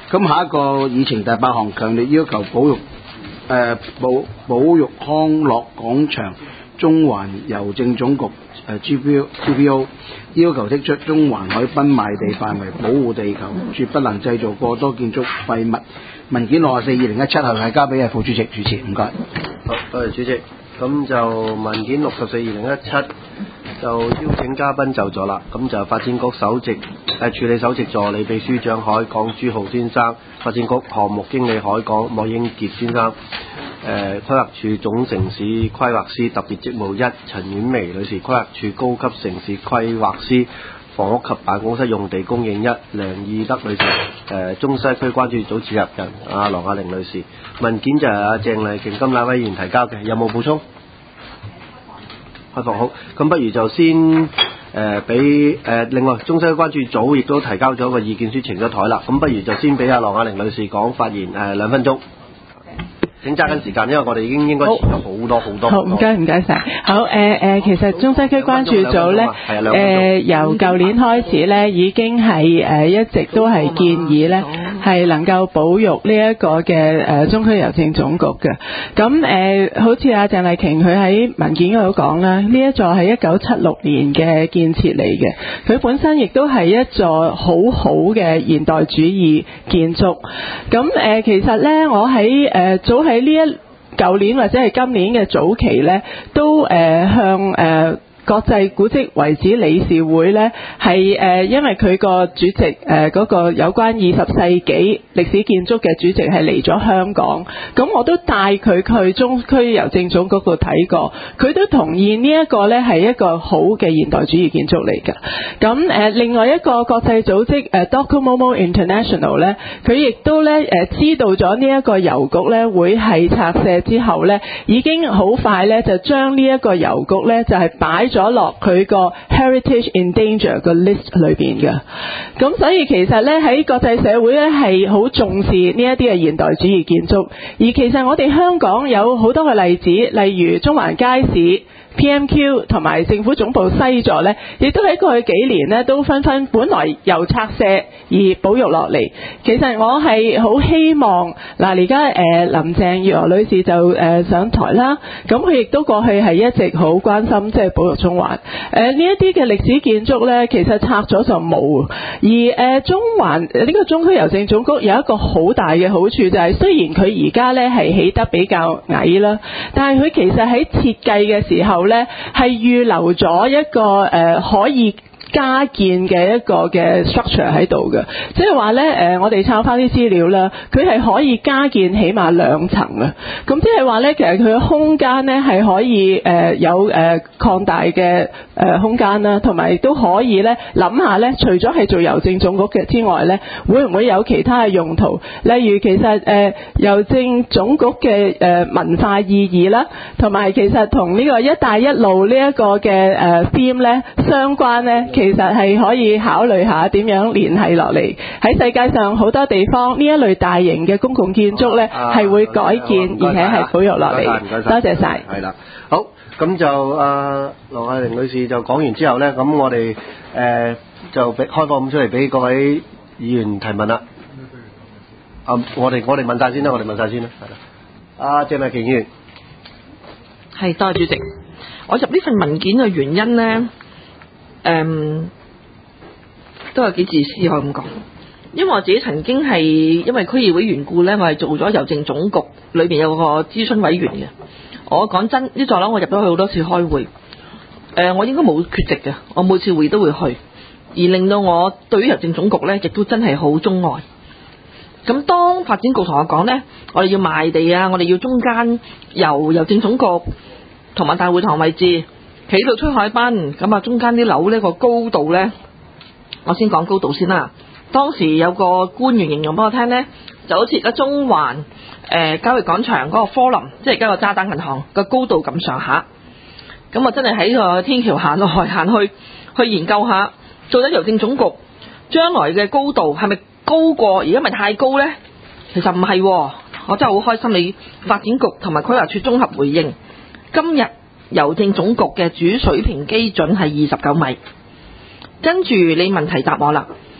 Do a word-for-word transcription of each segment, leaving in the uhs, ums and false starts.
咁下一個議程第八項，強烈要求保育誒、呃、保保育康樂廣場中環郵政總局誒 G P O G P O 要求剔出中環海濱賣地範圍保護地球，絕不能製造過多建築廢物。文件六十四二零一七後係交俾副主席主持，唔該。 好，多謝主席。咁就文件六十四二零一七就邀請嘉賓就座啦。咁就發展局首席誒、呃、處理首席助理秘書長海港朱浩先生，發展局項目經理海港莫英傑先生，誒、呃、規劃署總城市規劃師特別職務一陳婉薇女士，規劃署高級城市規劃師房屋及辦公室用地供應一梁義德女士，誒、呃、中西區關注組召集人阿羅亞玲女士。文件就係阿鄭麗瓊金兩位議員提交嘅，有冇補充？開放好，咁不如就先誒俾誒另外中西區關注組亦都提交咗個意見書呈咗台啦，咁不如就先俾阿羅亞玲女士講發言誒、呃、兩分鐘。請揸緊時間，因為我哋已經應該遲咗好多好多。 好，唔該唔該晒。好，誒、呃、誒，其實中西區關注組咧，誒、呃、由舊年開始咧，已經係誒、呃、一直都係建議咧，係能夠保育呢一個嘅誒、呃、中區郵政總局嘅。咁誒、呃，好似阿鄭麗瓊佢喺文件嗰度講啦，呢一座係一九七六年嘅建設嚟嘅，佢本身亦都係一座好好嘅現代主義建築。咁誒、呃，其實咧，我喺誒、呃、早喺呢一舊年或者係今年嘅早期呢，都誒、呃、向誒、呃國際古蹟遺址理事會呢，係誒、呃、因為佢個主席誒嗰、呃那個有關二十世紀歷史建築嘅主席係嚟咗香港，咁我都帶佢去中區郵政總局度睇過，佢都同意呢一個呢係一個好嘅現代主義建築嚟㗎。咁誒、呃、另外一個國際組織誒、呃、Docomomo International 呢，佢亦都呢誒、呃、知道咗呢一個郵局呢會係拆卸之後呢，已經好快呢就將呢一個郵局呢就係擺咗咗落佢個 Heritage in Danger 個 list 裏邊嘅，咁所以其實咧喺國際社會咧係好重視呢一啲嘅現代主義建築，而其實我哋香港有好多嘅例子，例如中環街市、P M Q 同埋政府總部西座呢，亦都喺過去幾年呢都紛紛本來由拆卸而保育落嚟。其實我係好希望嗱，而家誒林鄭月娥女士就誒、呃、上台啦，咁佢亦都過去係一直好關心即係保育中環。誒呢一啲嘅歷史建築呢，其實拆咗就冇。而誒、呃、中環呢、這個中區郵政總局有一個好大嘅好處就係、是，雖然佢而家呢係起得比較矮啦，但係佢其實喺設計嘅時候咧係預留咗一個誒、呃、可以加建嘅一個嘅 structure 喺度嘅，即係話咧誒我哋抄翻啲資料啦，佢係可以加建起碼兩層啊，咁即係話咧其實佢嘅空間咧係可以誒、呃、有誒擴、呃、大嘅誒、呃、空間啦，同埋亦都可以咧諗下咧，除咗係做郵政總局嘅之外咧，會唔會有其他嘅用途？例如其實誒郵、呃、政總局嘅誒、呃、文化意義啦，同埋其實同呢個一帶一路呢一個嘅誒 theme 咧相關咧。其實係可以考慮下點樣聯繫落嚟。喺世界上好多地方呢一類大型嘅公共建築呢係會改建，而且係保育落嚟。多謝晒。 係啦，好，咁就阿羅亞玲女士就講完之後呢，咁我哋誒、呃、就俾開放咁出嚟俾各位議員提問啦。啊，我哋我哋問晒先啦，我哋問晒先啦，係啦。阿鄭麗瓊議員， 係多謝主席。我入呢份文件嘅原因呢。誒、嗯，都有幾自私可以咁講，因為我自己曾經係因為區議會緣故呢，我係做咗郵政總局裏邊有個諮詢委員嘅。我講真，呢座樓我入咗去好多次開會，誒、呃，我應該冇缺席嘅，我每次會都會去，而令到我對於郵政總局呢，亦都真係好鍾愛。咁當發展局同我講呢，我哋要賣地啊，我哋要中間由郵政總局同埋大會堂位置。企到出海濱，咁啊中間啲樓呢個高度呢，我先講高度先啦。當時有個官員形容俾我聽呢，就好似而家中環誒交易廣場嗰個科林，即係而家個渣打銀行個高度咁上下。咁我真係喺個天橋行來行去，去研究下，做咗郵政總局將來嘅高度係咪高過而家咪太高呢？其實唔係，我真係好開心你發展局同埋規劃署綜合回應，今日郵政總局嘅主水平基準係二十九米，跟住你問題答我啦。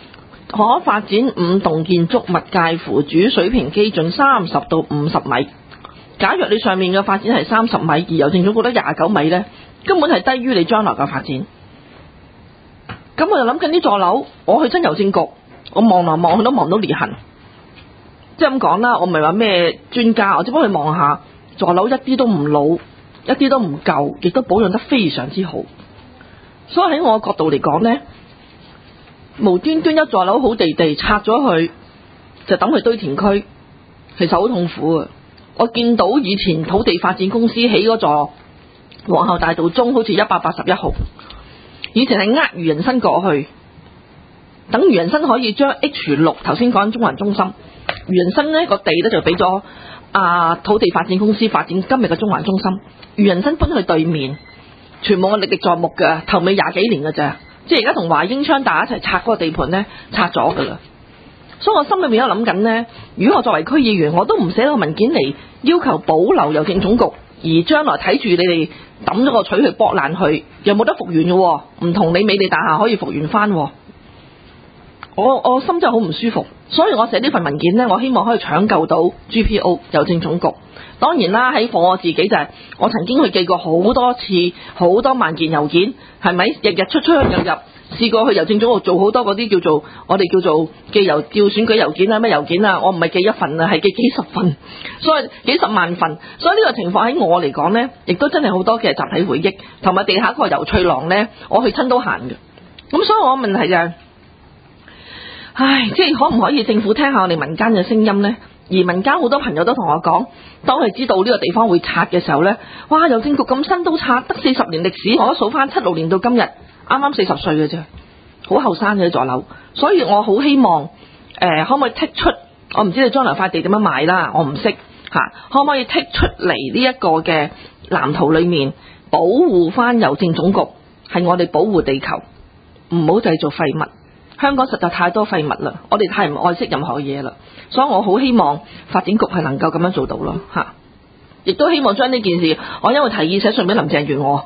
可發展五棟建築物介乎主水平基準三十到五十米。假若你上面嘅發展係三十米，而郵政總局得廿九米呢，根本係低於你將來嘅發展。咁我就諗緊呢座樓，我去親郵政局，我望來望去都望到裂痕。即係咁講啦，我唔係話咩專家，我只不過去望下座樓，一啲都唔老，一啲都唔舊，亦都保養得非常之好。所以喺我嘅角度嚟講呢，無端端一座樓好地地拆咗佢，就等佢堆填區，其實好痛苦啊！我見到以前土地發展公司起嗰座皇后大道中，好似一百八十一號，以前係呃余仁生過去，等余仁生可以將 H 六頭先講緊中環中心，余仁生呢個地呢就俾咗啊土地發展公司發展今日嘅中環中心，余仁生搬去對面，全部我歷歷在目嘅，頭尾廿幾年嘅咋，即係而家同華英昌大家一齊拆嗰個地盤呢，拆咗噶啦。所以我心裏面有諗緊呢，如果我作為區議員，我都唔寫個文件嚟要求保留郵政總局，而將來睇住你哋抌咗個錘去剝爛佢，又冇得復原嘅，唔同你美利大廈可以復原翻。我我心真係好唔舒服，所以我寫呢份文件呢，我希望可以搶救到 G P O 郵政總局。當然啦，喺我自己就係、是、我曾經去寄過好多次，好多萬件郵件，係咪日日出出入入？試過去郵政總局做好多嗰啲叫做我哋叫做寄郵叫選舉郵件啊，咩郵件啊，我唔係寄一份啊，係寄幾十份，所以幾十萬份。所以呢個情況喺我嚟講呢，亦都真係好多嘅集體回憶，同埋地下嗰個郵翠廊呢，我去親都行嘅。咁所以我問題就係、是，唉，即係可唔可以政府聽下我哋民間嘅聲音呢？而民間好多朋友都同我講，當佢知道呢個地方會拆嘅時候呢，哇！郵政局咁新都拆，得四十年歷史，我都數翻七六年到今日，啱啱四十歲嘅啫，好後生嘅座樓。所以我好希望，誒、呃，可唔可以剔出？我唔知你將來塊地點樣賣啦，我唔識嚇，可唔可以剔出嚟呢一個嘅藍圖裏面，保護翻郵政總局，係我哋保護地球，唔好製造廢物。香港實在太多廢物啦，我哋太唔愛惜任何嘢啦，所以我好希望發展局係能夠咁樣做到咯嚇，亦都希望將呢件事，我因為提議寫信俾林鄭月娥。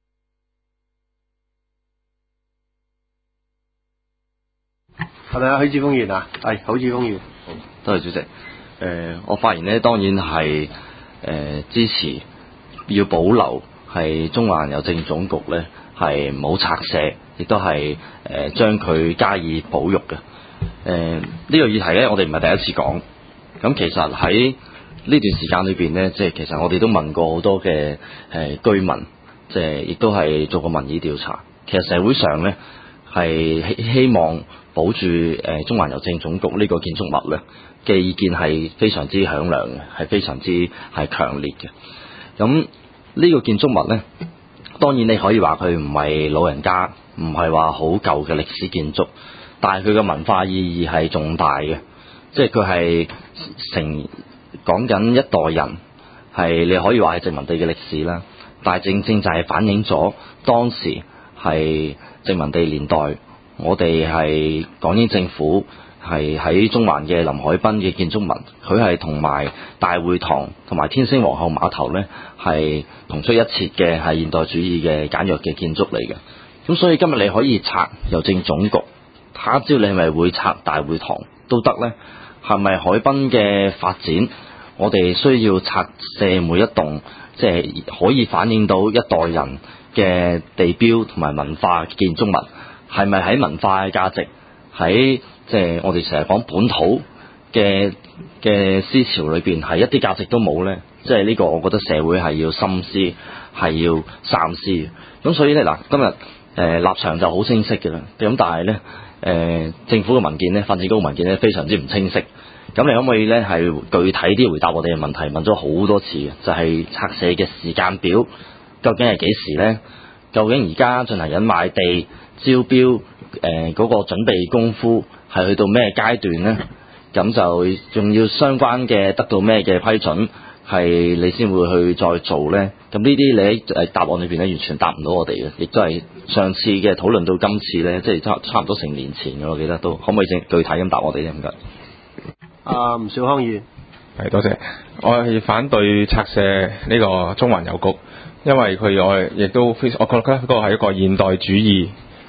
係咪啊？許智峰議員啊，係許智峰議員。 好，多謝主席。誒、呃，我發言呢，當然係誒、呃、支持要保留係中環郵政總局呢，係唔好拆卸。亦都係誒將佢加以保育嘅。誒、呃、呢、這個議題咧，我哋唔係第一次講。咁其實喺呢段時間裏邊呢，即係其實我哋都問過好多嘅誒、呃、居民，即係亦都係做過民意調查。其實社會上呢，係希希望保住誒、呃、中環郵政總局呢個建築物咧嘅意見係非常之響亮嘅，係非常之係強烈嘅。咁呢個建築物呢，當然你可以話佢唔係老人家。唔係話好舊嘅歷史建築，但係佢嘅文化意義係重大嘅，即係佢係成講緊一代人係你可以話係殖民地嘅歷史啦。但係正正就係反映咗當時係殖民地年代，我哋係港英政府係喺中環嘅臨海濱嘅建築物，佢係同埋大會堂同埋天星皇后碼頭呢係同出一轍嘅係現代主義嘅簡約嘅建築嚟嘅。咁所以今日你可以拆郵政總局，他朝你係咪會拆大會堂都得呢？係咪海濱嘅發展，我哋需要拆卸每一棟，即係可以反映到一代人嘅地標同埋文化建築物，係咪喺文化嘅價值，喺即係我哋成日講本土嘅嘅思潮裏邊，係一啲價值都冇呢？即係呢個，我覺得社會係要深思，係要三思。咁所以呢，嗱，今日。誒、呃、立場就好清晰嘅啦，咁但係呢，誒、呃、政府嘅文件呢，發展局嘅文件呢，非常之唔清晰。咁你可唔可以呢，係具體啲回答我哋嘅問題？問咗好多次嘅，就係、是、拆卸嘅時間表究竟係幾時呢？究竟而家進行緊賣地招標誒嗰、呃那個準備功夫係去到咩階段呢？咁就仲要相關嘅得到咩嘅批准？係你先會去再做呢？咁呢啲你喺誒答案裏邊咧完全答唔到我哋嘅，亦都係上次嘅討論到今次呢，即係差差唔多成年前嘅，我記得都可唔可以正具體咁答我哋咧？唔該。 阿吳兆康議員， 係多謝。我係反對拆卸呢個中環郵局，因為佢我亦都非，我覺得呢個係一個現代主義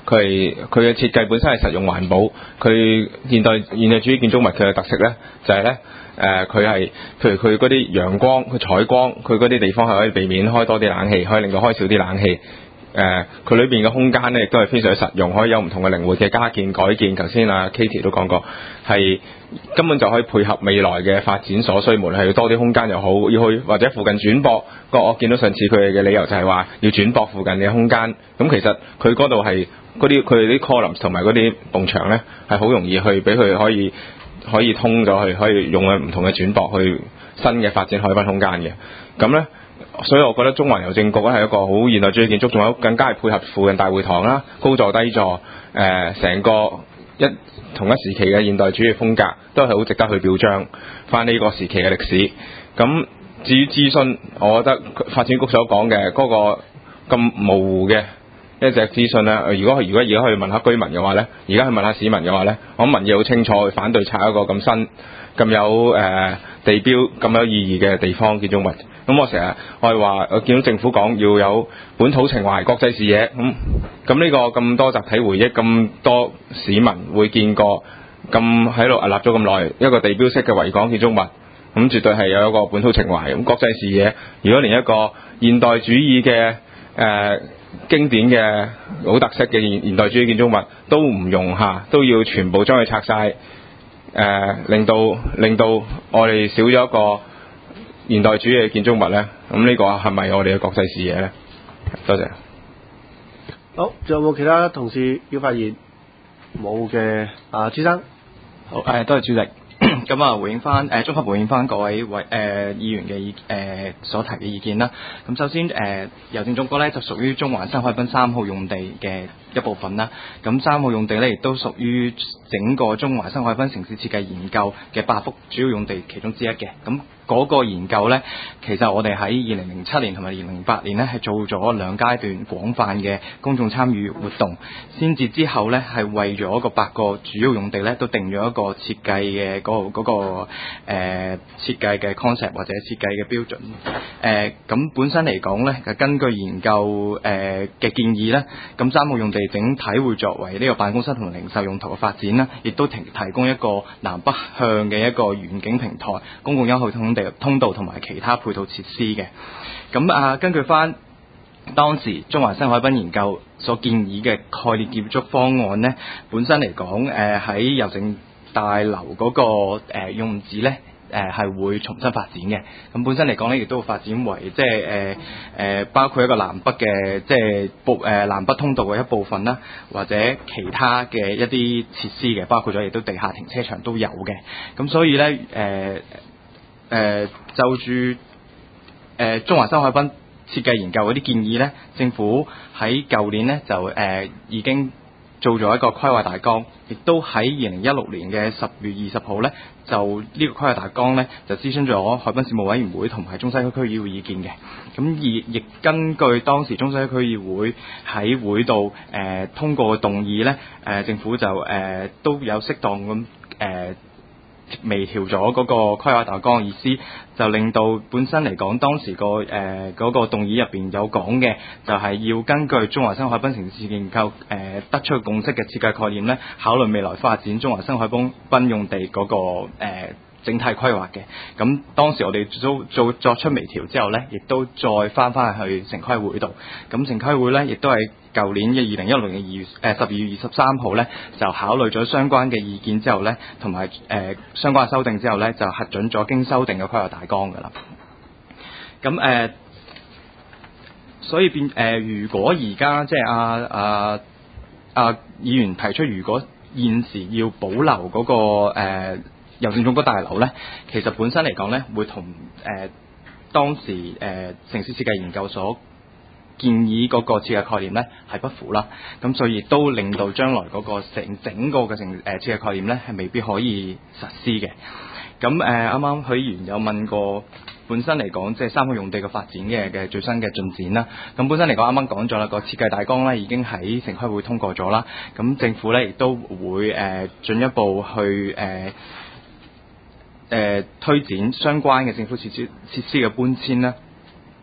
佢係佢嘅設計本身係實用環保，佢現代現代主義建築物佢嘅特色咧就係咧誒佢係譬如佢嗰啲陽光佢採光，佢嗰啲地方係可以避免開多啲冷氣，可以令到開少啲冷氣。誒佢裏邊嘅空間咧亦都係非常之實用，可以有唔同嘅靈活嘅加建改建。頭先阿 Katie 都講過，係根本就可以配合未來嘅發展所需，無論係要多啲空間又好，要去或者附近轉駁。個我見到上次佢哋嘅理由就係話要轉駁附近嘅空間。咁其實佢嗰度係嗰啲佢哋啲 columns 同埋嗰啲埲牆咧係好容易去俾佢可以可以通咗去，可以用喺唔同嘅轉駁去新嘅發展海濱空間嘅。咁咧。所以我覺得中環郵政局咧係一個好現代主義建築，仲有更加係配合附近大會堂啦，高座低座，誒、呃、成個一同一時期嘅現代主義風格，都係好值得去表彰翻呢個時期嘅歷史。咁至於諮詢，我覺得發展局所講嘅嗰個咁模糊嘅一隻諮詢咧，如果如果而家去問下居民嘅話咧，而家去問下市民嘅話咧，我諗民意好清楚，反對拆一個咁新、咁有誒、呃、地標、咁有意義嘅地方建築物。咁我成日我係話，我見到政府講要有本土情懷、國際視野，咁咁呢個咁多集體回憶，咁多市民會見過，咁喺度屹立咗咁耐，一個地標式嘅維港建築物，咁絕對係有一個本土情懷。咁國際視野，如果連一個現代主義嘅誒、呃、經典嘅好特色嘅現現代主義建築物都唔容下，都要全部將佢拆晒，誒、呃、令到令到我哋少咗一個現代主義嘅建築物咧，咁呢個係咪我哋嘅國際視野咧？多謝。 好，仲有冇其他同事要發言？冇嘅，啊朱生。 好，誒多謝主席。咁啊，回應翻誒，綜合回應翻各位委誒、呃、議員嘅意誒所提嘅意見啦。咁首先誒、呃，郵政總局咧就屬於中環新海濱三號用地嘅一部分啦。咁三號用地咧亦都屬於整個中環新海濱城市設計研究嘅八幅主要用地其中之一嘅。咁嗰個研究咧，其實我哋喺二零零七年同埋二零零八年咧係做咗兩階段廣泛嘅公眾參與活動，先至之後咧係為咗個八個主要用地咧都定咗一個設計嘅嗰、嗰個嗰、嗰個誒、呃、設計嘅 concept 或者設計嘅標準。誒、呃、咁本身嚟講咧，就根據研究誒嘅、呃、建議咧，咁三號用地整體會作為呢個辦公室同零售用途嘅發展啦，亦都提提供一個南北向嘅一個遠景平台、公共優惠通地通道同埋其他配套設施嘅。咁啊，根據翻當時中環新海濱研究所建議嘅概念建築方案呢，本身嚟講，誒喺郵政大樓嗰、那個誒、呃、用址呢，誒、呃、係會重新發展嘅。咁本身嚟講呢，亦都會發展為即係誒誒包括一個南北嘅即係部誒南北通道嘅一部分啦，或者其他嘅一啲設施嘅，包括咗亦都地下停車場都有嘅。咁所以呢，誒、呃。誒、呃、就住誒、呃、中環新海濱設計研究嗰啲建議咧，政府喺舊年咧就誒、呃、已經做咗一個規劃大綱，亦都喺二零一六年嘅十月二十號咧，就呢個規劃大綱咧就諮詢咗海濱事務委員會同埋中西區區議會意見嘅。咁而亦根據當時中西區區議會喺會度誒、呃、通過嘅動議咧，誒、呃、政府就誒、呃、都有適當咁誒。呃微調咗嗰個規劃大綱嘅意思，就令到本身嚟講，當時個誒嗰個動議入邊有講嘅，就係要根據中環新海濱城市研究誒、呃、得出共識嘅設計概念咧，考慮未來發展中環新海濱用地嗰、那個誒、呃、整體規劃嘅。咁當時我哋都做作出微調之後咧，亦都再翻翻去城規會度。咁城規會咧，亦都係舊年嘅二零一六年嘅二月誒十二月二十三號咧，就考慮咗相關嘅意見之後咧，同埋誒相關嘅修訂之後咧，就核准咗經修訂嘅規劃大綱㗎啦。咁誒、呃，所以變誒、呃，如果而家即係阿阿阿議員提出，如果現時要保留嗰、那個誒、呃、郵政總局大樓咧，其實本身嚟講咧，會同誒、呃、當時誒、呃、城市設計研究所建議嗰個設計概念咧係不符啦，咁所以亦都令到將來嗰個成整個嘅成誒設計概念咧係未必可以實施嘅。咁誒啱啱許議員有問過，本身嚟講即係三個用地嘅發展嘅嘅最新嘅進展啦。咁本身嚟講啱啱講咗啦，個設計大綱咧已經喺城規會通過咗啦。咁政府咧亦都會誒進一步去誒誒、呃呃、推展相關嘅政府設施設施嘅搬遷啦。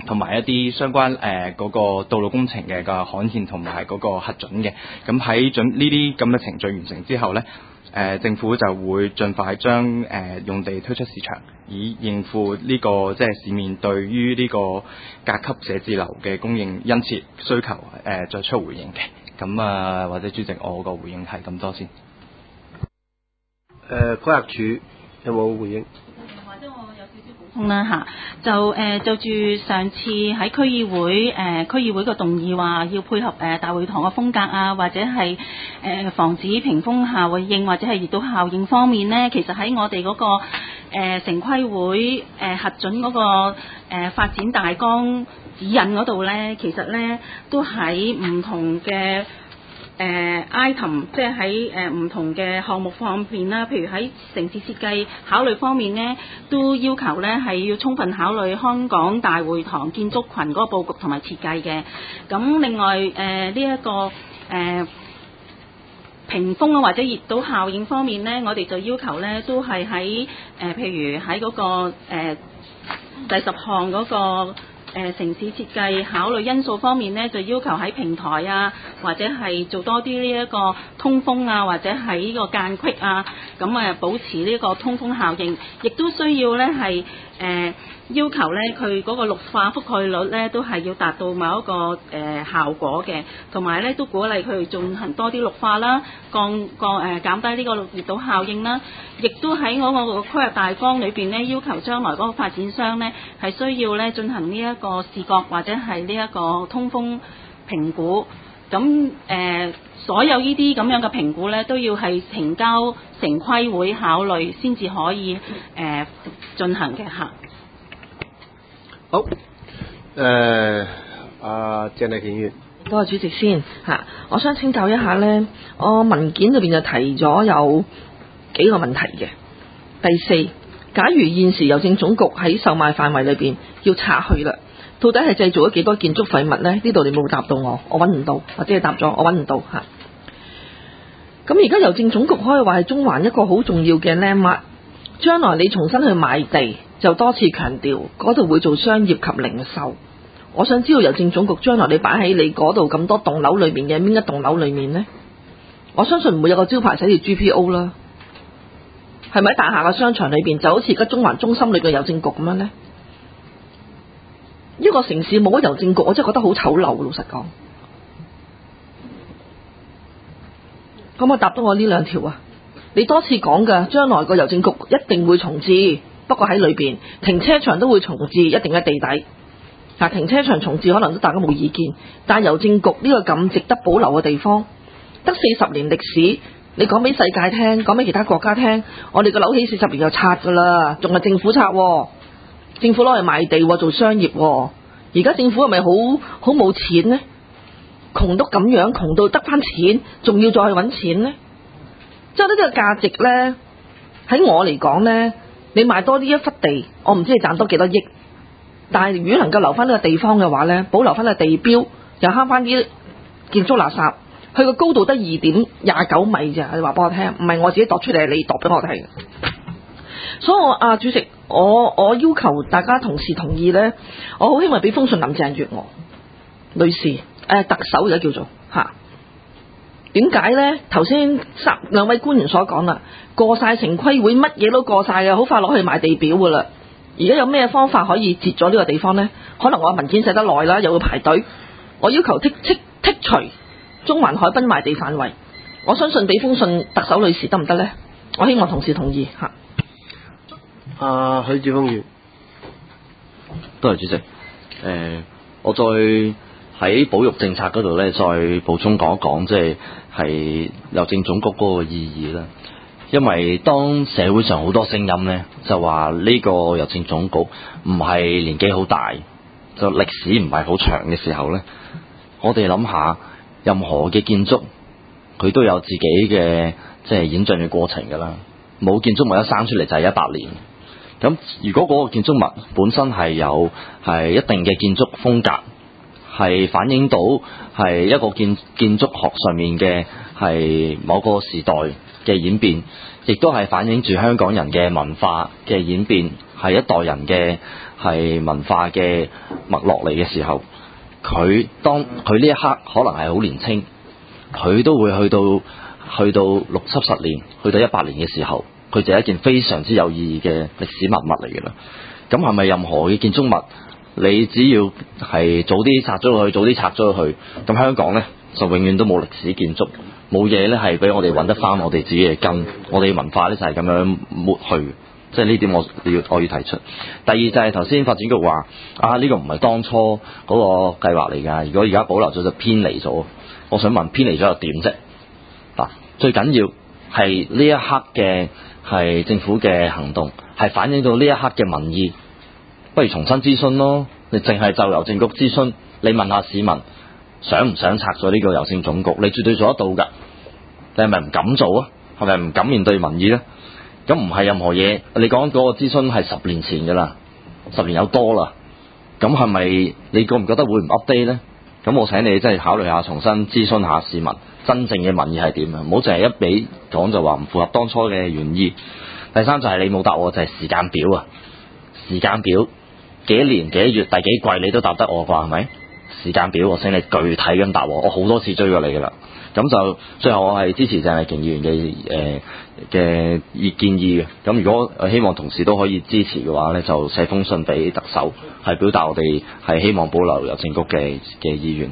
同埋一啲相關誒嗰、呃那個道路工程嘅個刊憲同埋嗰個核准嘅。咁喺準呢啲咁嘅程序完成之後咧，誒、呃、政府就會盡快將誒、呃、用地推出市場，以應付呢、這個即係市面對於呢個甲級寫字樓嘅供應殷切需求誒、呃、作出回應嘅。咁啊，或者主席，我個回應係咁多先。 誒規劃署有冇回應？ 或者我有少少補充啦嚇，就誒、呃、就住上次喺區議會誒、呃、區議會個動議話要配合誒、呃、大會堂嘅風格啊，或者係誒、呃、防止屏風效應或者係熱島效應方面呢，其實喺我哋嗰、那個、呃、城規會誒、呃、核准嗰、那個誒、呃、發展大綱指引嗰度呢，其實呢都喺唔同嘅誒、呃、item 即係喺誒唔同嘅項目方面啦，譬如喺城市設計考慮方面呢，都要求呢係要充分考慮香港大會堂建築群嗰個佈局同埋設計嘅。咁另外誒呢一個誒、呃、屏風啊或者熱島效應方面呢，我哋就要求呢都係喺誒譬如喺嗰、那個、呃、第十項嗰、那個。誒、呃、城市設計考慮因素方面呢，就要求喺平台啊，或者係做多啲呢一個通風啊，或者係呢個間隙啊，咁誒保持呢個通風效應，亦都需要呢係誒、呃、要求呢佢嗰個綠化覆蓋率呢都係要達到某一個誒、呃、效果嘅，同埋呢都鼓勵佢進行多啲綠化啦，降降誒、呃、減低呢個熱島效應啦，亦都喺我個規劃大綱裏邊呢，要求將來嗰個發展商呢係需要呢進行呢一個視覺或者係呢一個通風評估，咁誒、呃、所有呢啲咁樣嘅評估呢，都要係呈交城規會考慮先至可以誒、呃、進行嘅嚇。 好，誒阿鄭麗瓊議員， 多謝主席先嚇，我想請教一下呢，我文件裏邊就提咗有幾個問題嘅。第四，假如現時郵政總局喺售賣範圍裏邊要拆去啦，到底係製造咗幾多建築廢物呢？呢度你冇答到我，我揾唔到，或者係答咗我揾唔到嚇。咁而家郵政總局可以話係中環一個好重要嘅 landmark，將來你重新去賣地，就多次強調嗰度會做商業及零售。我想知道郵政總局將來你擺喺你嗰度咁多棟樓裏面嘅邊一棟樓裏面呢？我相信唔會有個招牌寫住 G P O 啦。係咪喺大廈嘅商場裏邊就好似而家中環中心裏嘅郵政局咁樣呢？一個城市冇咗郵政局，我真係覺得好醜陋。老實講，可唔可以答到我呢兩條啊？你多次講㗎，將來個郵政局一定會重置，不過喺裏邊停車場都會重置，一定喺地底。嗱，停車場重置可能都大家冇意見，但係郵政局呢個咁值得保留嘅地方，得四十年歷史，你講俾世界聽，講俾其他國家聽，我哋個樓起四十年就拆㗎啦，仲係政府拆喎。政府攞嚟賣地做商業，而家政府係咪好好冇錢呢？窮到咁樣，窮到得返錢，仲要再去揾錢呢？即係呢個價值呢，喺我嚟講呢，你賣多呢一忽地，我唔知你賺多幾多億，但係如果能夠留返呢個地方嘅話呢，保留返個地標，又慳返啲建築垃圾，佢個高度得二點廿九米咋？你話俾我聽，唔係我自己度出嚟，係你度俾我睇。所以我啊，主席，我我要求大家同事同意呢，我好希望俾封信林鄭月娥女士，誒、呃、特首而家叫做嚇。點解呢？頭先三兩位官員所講啦，過晒城規會，乜嘢都過晒嘅，好快攞去賣地表噶啦。而家有咩方法可以截咗呢個地方呢？可能我文件寫得耐啦，又要排隊。我要求剔剔剔除中環海濱賣地範圍。我相信俾封信特首女士得唔得呢？我希望同事同意嚇。 阿許智峰議員， 多謝主席。誒、呃，我再喺保育政策嗰度咧，再補充講一講，即係係郵政總局嗰個意義啦。因為當社會上好多聲音咧，就話呢個郵政總局唔係年紀好大，就歷史唔係好長嘅時候咧，我哋諗下，任何嘅建築佢都有自己嘅即係演進嘅過程㗎啦。冇建築物一生出嚟就係一百年。咁如果嗰個建築物本身係有係一定嘅建築風格，係反映到係一個建建築學上面嘅係某個時代嘅演變，亦都係反映住香港人嘅文化嘅演變，係一代人嘅係文化嘅脈絡嚟嘅時候，佢當佢呢一刻可能係好年輕，佢都會去到去到六七十年，去到一百年嘅時候，佢就係一件非常之有意義嘅歷史文物嚟嘅啦。咁係咪任何嘅建築物，你只要係早啲拆咗佢，早啲拆咗佢，咁香港呢，就永遠都冇歷史建築，冇嘢呢係俾我哋揾得翻我哋自己嘅根，我哋文化呢就係咁樣抹去，即係呢點我要我要提出。第二就係頭先發展局話啊，呢個唔係當初嗰個計劃嚟㗎，如果而家保留咗就偏離咗。我想問偏離咗又點啫？嗱，最緊要係呢一刻嘅係政府嘅行動，係反映到呢一刻嘅民意，不如重新諮詢咯。你淨係就郵政局諮詢，你問下市民想唔想拆咗呢個郵政總局？你絕對做得到㗎。你係咪唔敢做啊？係咪唔敢面對民意呢？咁唔係任何嘢。你講嗰個諮詢係十年前㗎啦，十年有多啦。咁係咪你覺唔覺得會唔 update 呢？咁我請你真係考慮下，重新諮詢下市民真正嘅民意係點啊！唔好淨係一味講就話唔符合當初嘅原意。第三就係你冇答我，就係、是、時間表啊！時間表幾年幾月第幾季你都答得我啩？係咪？時間表我請你具體咁答我，我好多次追過你㗎啦。咁就最後我係支持鄭麗瓊議員嘅誒嘅意建議嘅。咁如果希望同事都可以支持嘅話呢，就寫封信俾特首，係表達我哋係希望保留郵政局嘅嘅意願。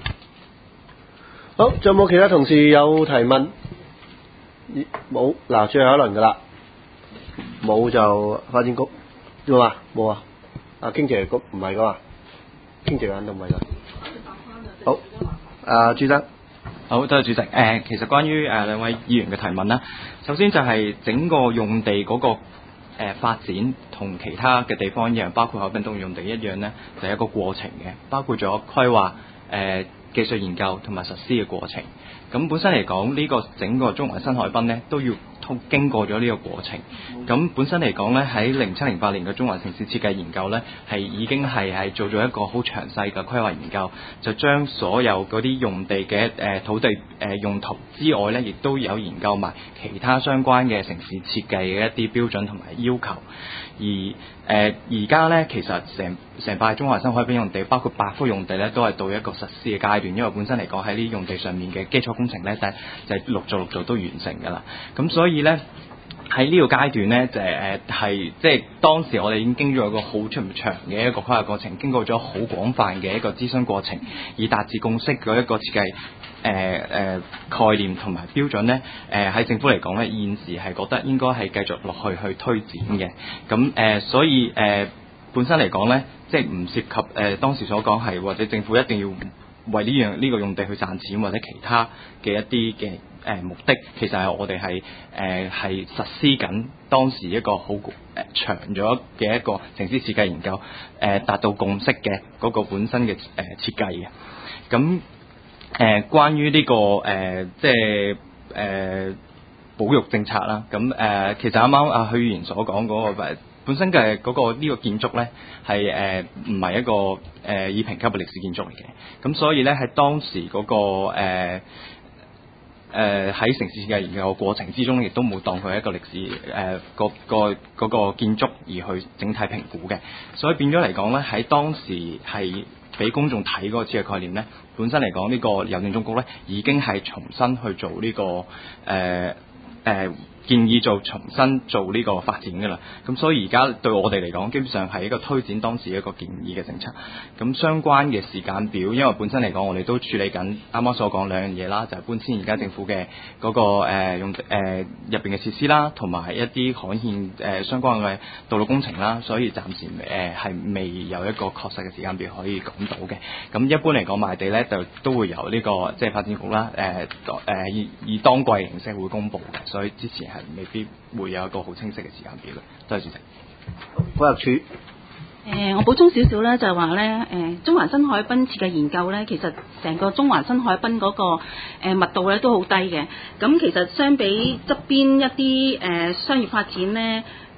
好，仲有冇其他同事有提問？冇，嗱，最後一輪㗎啦，冇就發展局點啊？冇啊？啊，經濟局唔係㗎嘛？經濟眼都唔係㗎。好，啊，朱生。 好，多謝主席。誒、呃，其實關於誒、呃、兩位議員嘅提問啦，首先就係整個用地嗰、那個誒、呃、發展同其他嘅地方一樣，包括海濱東用地一樣呢，就係、是、一個過程嘅，包括咗規劃、誒、呃、技術研究同埋實施嘅過程。咁本身嚟講，呢、這個整個中環新海濱呢，都要通經過咗呢個過程。咁本身嚟講呢，喺零七零八年嘅中環城市設計研究呢，係已經係係做咗一個好詳細嘅規劃研究，就將所有嗰啲用地嘅誒、呃、土地誒、呃、用途之外呢，亦都有研究埋其他相關嘅城市設計嘅一啲標準同埋要求。而誒而家呢，其實成成塊中環新海濱用地，包括八幅用地呢，都係到一個實施嘅階段，因為本身嚟講喺呢啲用地上面嘅基礎工程呢，就係、就係、陸續陸續都完成㗎啦。咁所以呢，喺呢個階段呢，就係誒係即係當時我哋已經經過一個好長嘅一個規劃過程，經過咗好廣泛嘅一個諮詢過程，以達至共識嘅一個設計誒誒、呃、概念同埋標準呢，誒、呃、喺政府嚟講呢，現時係覺得應該係繼續落去去推展嘅。咁誒、呃、所以誒、呃、本身嚟講呢，即係唔涉及誒、呃、當時所講係或者政府一定要為呢樣呢個用地去賺錢或者其他嘅一啲嘅誒目的，其實係我哋係誒係實施緊當時一個好誒、呃、長咗嘅一個城市設計研究，誒、呃、達到共識嘅嗰個本身嘅誒、呃、設計嘅。咁誒、呃、關於呢、這個誒、呃、即係誒、呃、保育政策啦，咁誒、呃、其實啱啱阿許議員所講嗰個本身嘅嗰個呢個建築咧係誒唔係一個誒二評級嘅歷史建築嚟嘅，咁所以咧喺當時嗰、那個誒誒喺城市設計研究嘅過程之中，亦都冇當佢係一個歷史誒、呃、個個嗰個建築而去整體評估嘅，所以變咗嚟講咧喺當時係俾公眾睇嗰個設計概念咧，本身嚟講呢個郵政總局咧已經係重新去做呢、這個誒誒。呃呃建議做重新做呢個發展㗎啦，咁所以而家對我哋嚟講，基本上係一個推展當時一個建議嘅政策。咁相關嘅時間表，因為本身嚟講，我哋都處理緊啱啱所講兩樣嘢啦，就係、是、搬遷而家政府嘅嗰、那個、呃、用誒入邊嘅設施啦，同埋一啲刊憲誒、呃、相關嘅道路工程啦，所以暫時誒係、呃、未有一個確實嘅時間表可以講到嘅。咁一般嚟講賣地咧，就都會由呢、這個即係發展局啦，誒、呃、誒、呃、以以當季形式會公佈嘅，所以之前係未必會有一個好清晰嘅時間表嘅。多謝主席。 規劃署。 誒，我補充少少咧，就係話咧，誒，中環新海濱設計研究咧，其實成個中環新海濱嗰個誒密度咧都好低嘅。咁其實相比側邊一啲誒商業發展咧，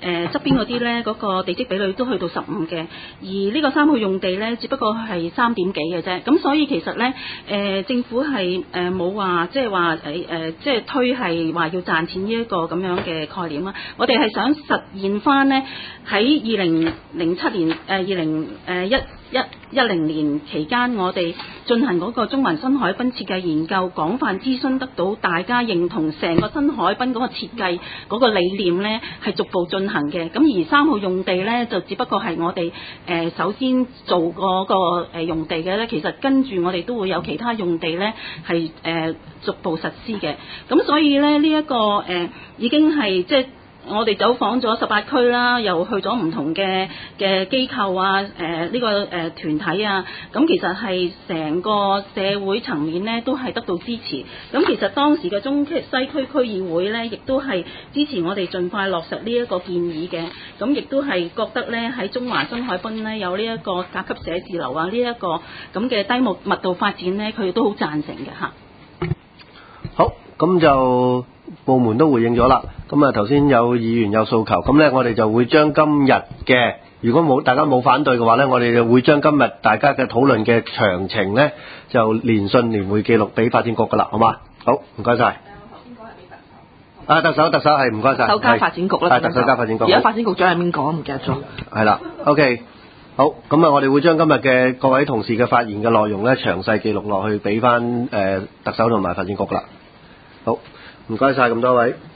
誒側邊嗰啲咧，嗰、那個地積比率都去到十五嘅，而呢個三號用地咧，只不過係三點幾嘅啫。咁所以其實咧，誒、呃、政府係誒冇話即係話誒誒即係推係話要賺錢呢一個咁樣嘅概念啊。我哋係想實現翻咧喺二零零七年誒二零誒一一一零年期間，我哋進行嗰個中環新海濱設計研究，廣泛諮詢得到大家認同，成個新海濱嗰個設計嗰個理念呢係逐步進行嘅。咁而三號用地呢，就只不過係我哋誒、呃、首先做嗰個用地嘅呢，其實跟住我哋都會有其他用地呢係誒、呃、逐步實施嘅。咁所以呢，呢、這、一個誒、呃、已經係即係。我哋走訪咗十八區啦，又去咗唔同嘅嘅機構啊，誒、呃、呢、這個誒、呃、團體啊，咁其實係成個社會層面咧都係得到支持。咁其實當時嘅中西區區議會咧，亦都係支持我哋盡快落實呢一個建議嘅。咁亦都係覺得咧喺中環新海濱咧有呢一個甲級寫字樓啊，呢、這、一個咁嘅低密密度發展咧，佢哋都好贊成嘅嚇。 好，咁就部門都回應咗啦。咁啊，頭先有議員有訴求，咁咧我哋就會將今日嘅，如果冇大家冇反對嘅話咧，我哋就會將今日大家嘅討論嘅詳情咧，就連信連會記錄俾發展局噶啦，好嘛？好，唔該晒。啊，特首，特首係唔該晒。 特首加發展局啦。 係特首加發展局。 而家發展局長係邊個？唔記得咗。 係啦 ，OK，好，咁啊，我哋會將今日嘅各位同事嘅發言嘅內容咧，詳細記錄落去俾翻誒特首同埋發展局噶啦。好，唔該晒咁多位。